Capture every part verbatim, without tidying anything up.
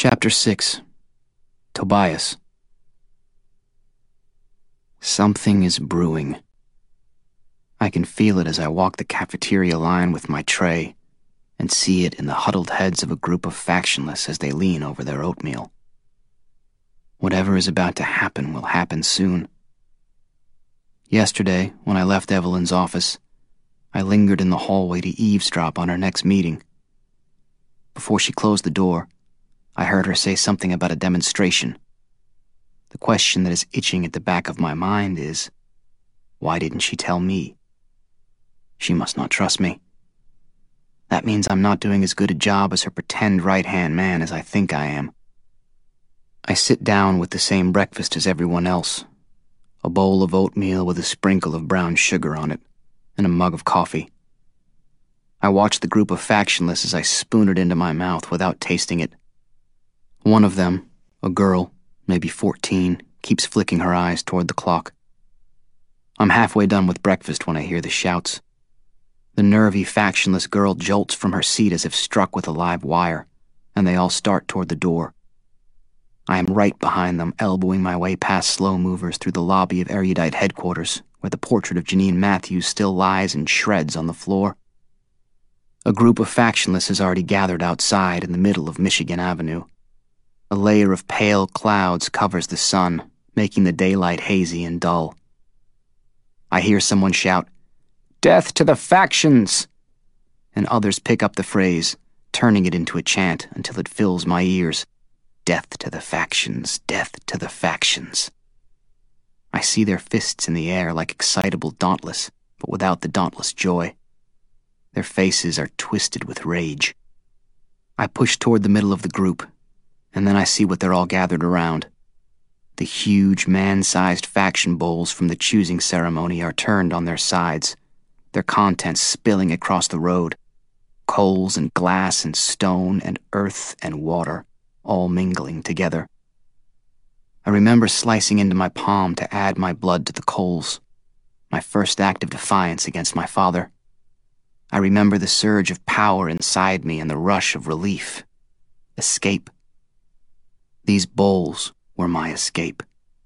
Chapter six. Tobias. Something is brewing. I can feel it as I walk the cafeteria line with my tray and see it in the huddled heads of a group of factionless as they lean over their oatmeal. Whatever is about to happen will happen soon. Yesterday, when I left Evelyn's office, I lingered in the hallway to eavesdrop on her next meeting. Before she closed the door, I heard her say something about a demonstration. The question that is itching at the back of my mind is, why didn't she tell me? She must not trust me. That means I'm not doing as good a job as her pretend right-hand man as I think I am. I sit down with the same breakfast as everyone else, a bowl of oatmeal with a sprinkle of brown sugar on it, and a mug of coffee. I watch the group of factionless as I spoon it into my mouth without tasting it. One of them, a girl, maybe fourteen, keeps flicking her eyes toward the clock. I'm halfway done with breakfast when I hear the shouts. The nervy, factionless girl jolts from her seat as if struck with a live wire, and they all start toward the door. I am right behind them, elbowing my way past slow movers through the lobby of Erudite headquarters, where the portrait of Janine Matthews still lies in shreds on the floor. A group of factionless has already gathered outside in the middle of Michigan Avenue. A layer of pale clouds covers the sun, making the daylight hazy and dull. I hear someone shout, "Death to the factions!" and others pick up the phrase, turning it into a chant until it fills my ears. Death to the factions, death to the factions. I see their fists in the air like excitable dauntless, but without the dauntless joy. Their faces are twisted with rage. I push toward the middle of the group, and then I see what they're all gathered around. The huge, man-sized faction bowls from the choosing ceremony are turned on their sides, their contents spilling across the road. Coals and glass and stone and earth and water, all mingling together. I remember slicing into my palm to add my blood to the coals, my first act of defiance against my father. I remember the surge of power inside me and the rush of relief. Escape. These bowls were my escape.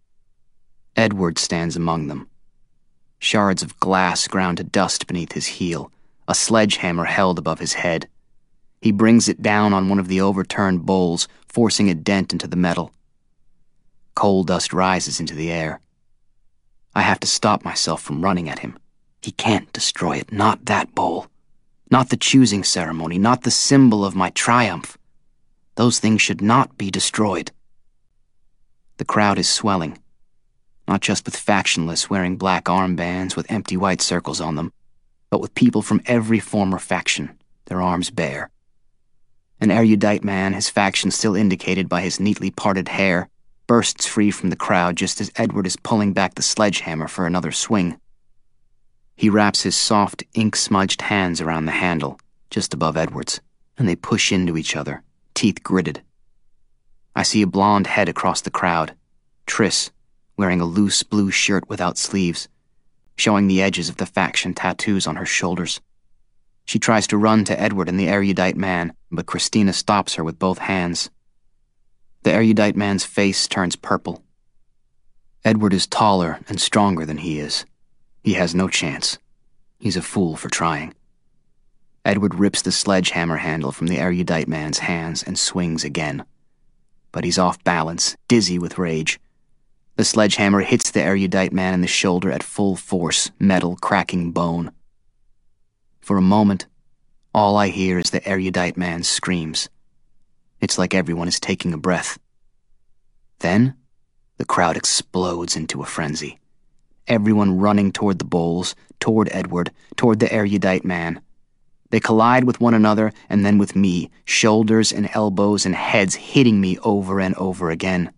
Edward stands among them. Shards of glass ground to dust beneath his heel, a sledgehammer held above his head. He brings it down on one of the overturned bowls, forcing a dent into the metal. Coal dust rises into the air. I have to stop myself from running at him. He can't destroy it, not that bowl. Not the choosing ceremony, not the symbol of my triumph. Those things should not be destroyed. The crowd is swelling, not just with factionless wearing black armbands with empty white circles on them, but with people from every former faction, their arms bare. An erudite man, his faction still indicated by his neatly parted hair, bursts free from the crowd just as Edward is pulling back the sledgehammer for another swing. He wraps his soft, ink-smudged hands around the handle, just above Edward's, and they push into each other, teeth gritted. I see a blonde head across the crowd, Triss, wearing a loose blue shirt without sleeves, showing the edges of the faction tattoos on her shoulders. She tries to run to Edward and the erudite man, but Christina stops her with both hands. The erudite man's face turns purple. Edward is taller and stronger than he is. He has no chance. He's a fool for trying. Edward rips the sledgehammer handle from the erudite man's hands and swings again. But he's off balance, dizzy with rage. The sledgehammer hits the erudite man in the shoulder at full force, metal cracking bone. For a moment, all I hear is the erudite man's screams. It's like everyone is taking a breath. Then, the crowd explodes into a frenzy. Everyone running toward the bowls, toward Edward, toward the erudite man. They collide with one another and then with me, shoulders and elbows and heads hitting me over and over again.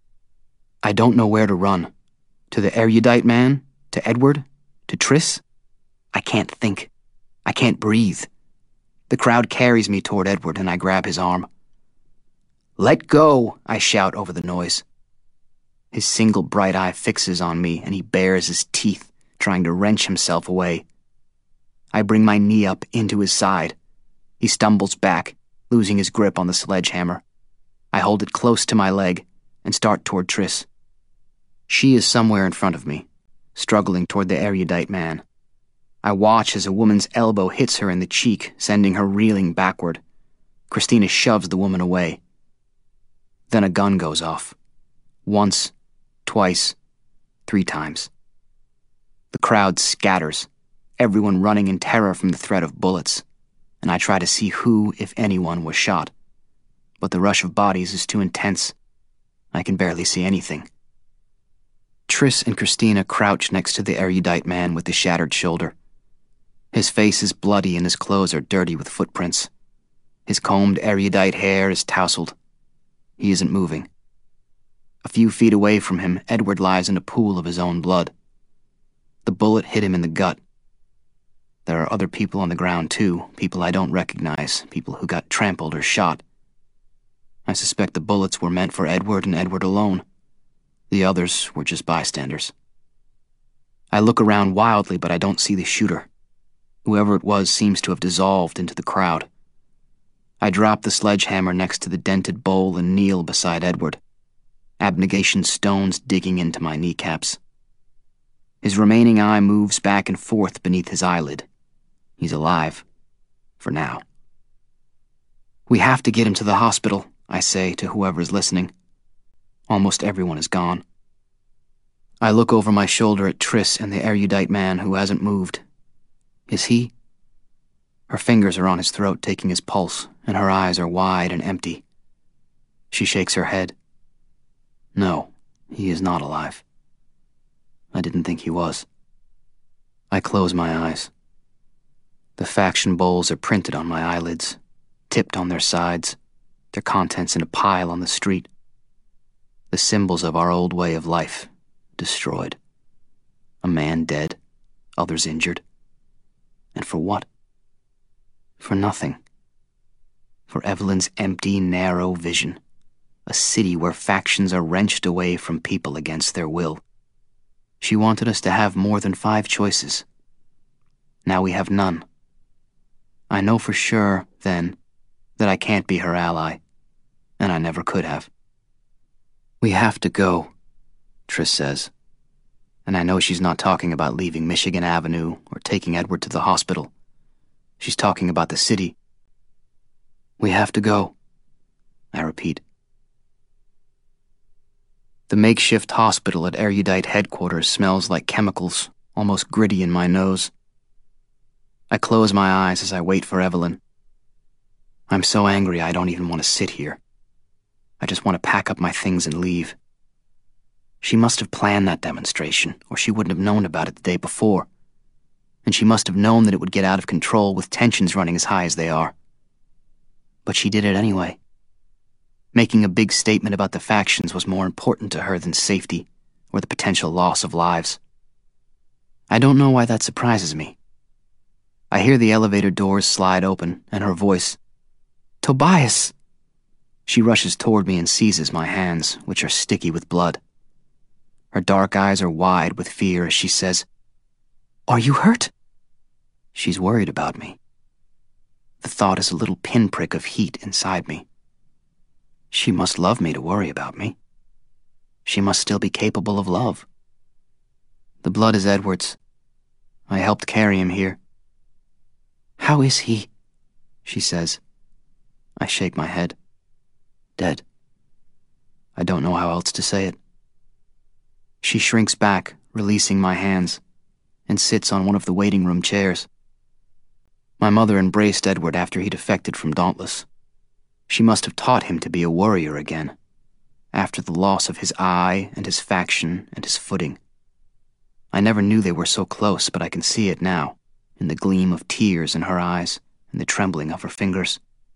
I don't know where to run. To the erudite man? To Edward? To Triss? I can't think. I can't breathe. The crowd carries me toward Edward and I grab his arm. "Let go!" I shout over the noise. His single bright eye fixes on me and he bares his teeth, trying to wrench himself away. I bring my knee up into his side. He stumbles back, losing his grip on the sledgehammer. I hold it close to my leg and start toward Triss. She is somewhere in front of me, struggling toward the erudite man. I watch as a woman's elbow hits her in the cheek, sending her reeling backward. Christina shoves the woman away. Then a gun goes off. Once, twice, three times. The crowd scatters, everyone running in terror from the threat of bullets, and I try to see who, if anyone, was shot. But the rush of bodies is too intense. I can barely see anything. Triss and Christina crouch next to the erudite man with the shattered shoulder. His face is bloody and his clothes are dirty with footprints. His combed erudite hair is tousled. He isn't moving. A few feet away from him, Edward lies in a pool of his own blood. The bullet hit him in the gut. There are other people on the ground too, people I don't recognize, people who got trampled or shot. I suspect the bullets were meant for Edward and Edward alone. The others were just bystanders. I look around wildly, but I don't see the shooter. Whoever it was seems to have dissolved into the crowd. I drop the sledgehammer next to the dented bowl and kneel beside Edward, abnegation stones digging into my kneecaps. His remaining eye moves back and forth beneath his eyelid. He's alive. For now. We have to get him to the hospital, I say to whoever is listening. Almost everyone is gone. I look over my shoulder at Triss and the erudite man who hasn't moved. Is he? Her fingers are on his throat, taking his pulse, and her eyes are wide and empty. She shakes her head. No, he is not alive. I didn't think he was. I close my eyes. The faction bowls are printed on my eyelids, tipped on their sides, their contents in a pile on the street. The symbols of our old way of life, destroyed. A man dead, others injured. And for what? For nothing. For Evelyn's empty, narrow vision. A city where factions are wrenched away from people against their will. She wanted us to have more than five choices. Now we have none. I know for sure, then, that I can't be her ally, and I never could have. We have to go, Triss says. And I know she's not talking about leaving Michigan Avenue or taking Edward to the hospital. She's talking about the city. We have to go, I repeat. The makeshift hospital at Erudite headquarters smells like chemicals, almost gritty in my nose. I close my eyes as I wait for Evelyn. I'm so angry I don't even want to sit here. I just want to pack up my things and leave. She must have planned that demonstration, or she wouldn't have known about it the day before. And she must have known that it would get out of control with tensions running as high as they are. But she did it anyway. Making a big statement about the factions was more important to her than safety or the potential loss of lives. I don't know why that surprises me. I hear the elevator doors slide open and her voice, "Tobias!" She rushes toward me and seizes my hands, which are sticky with blood. Her dark eyes are wide with fear as she says, "Are you hurt?" She's worried about me. The thought is a little pinprick of heat inside me. She must love me to worry about me. She must still be capable of love. The blood is Edward's. I helped carry him here. "How is he?" she says. I shake my head. Dead. I don't know how else to say it. She shrinks back, releasing my hands, and sits on one of the waiting room chairs. My mother embraced Edward after he defected from Dauntless. She must have taught him to be a warrior again, after the loss of his eye and his faction and his footing. I never knew they were so close, but I can see it now, in the gleam of tears in her eyes and the trembling of her fingers.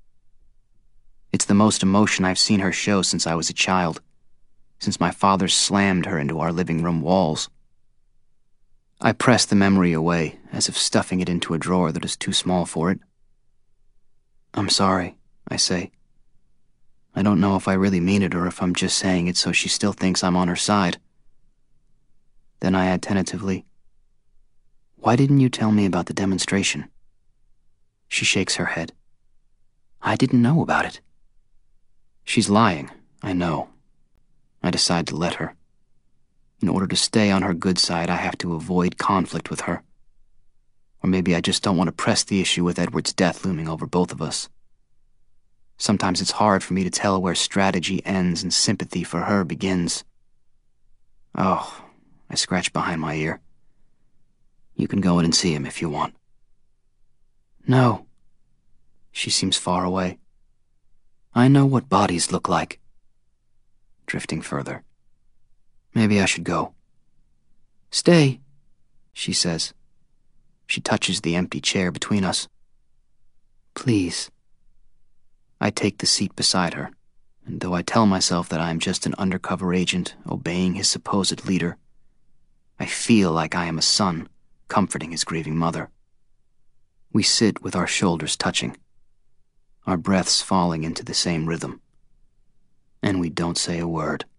It's the most emotion I've seen her show since I was a child, since my father slammed her into our living room walls. I press the memory away, as if stuffing it into a drawer that is too small for it. "I'm sorry," I say. I don't know if I really mean it or if I'm just saying it so she still thinks I'm on her side. Then I add tentatively, "Why didn't you tell me about the demonstration?" She shakes her head. "I didn't know about it." She's lying, I know. I decide to let her. In order to stay on her good side, I have to avoid conflict with her. Or maybe I just don't want to press the issue with Edward's death looming over both of us. Sometimes it's hard for me to tell where strategy ends and sympathy for her begins. Oh, I scratch behind my ear. You can go in and see him if you want. No. She seems far away. I know what bodies look like. Drifting further. Maybe I should go. Stay, she says. She touches the empty chair between us. Please. I take the seat beside her, and though I tell myself that I am just an undercover agent obeying his supposed leader, I feel like I am a son comforting his grieving mother. We sit with our shoulders touching, our breaths falling into the same rhythm, and we don't say a word.